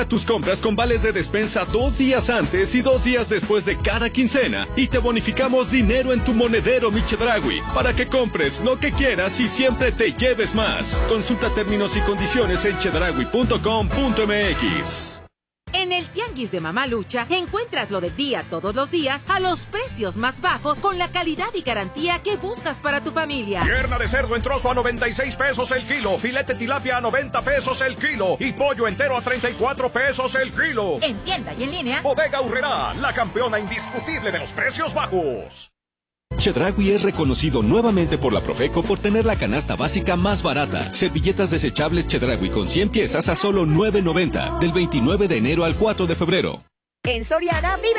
tus compras con vales de despensa 2 días antes y 2 días después de cada quincena y te bonificamos dinero en tu monedero Mi Chedraui para que compres lo que quieras y siempre te lleves más. Consulta términos y condiciones en chedraui.com.mx. En el Tianguis de Mamalucha encuentras lo del día todos los días a los precios más bajos con la calidad y garantía que buscas para tu familia. Pierna de cerdo en trozo a 96 pesos el kilo, filete tilapia a 90 pesos el kilo y pollo entero a 34 pesos el kilo. En tienda y en línea. Bodega Aurrerá, la campeona indiscutible de los precios bajos. Chedraui es reconocido nuevamente por la Profeco por tener la canasta básica más barata. Servilletas desechables Chedraui con 100 piezas a solo $9.90. Del 29 de enero al 4 de febrero. En Soriana vive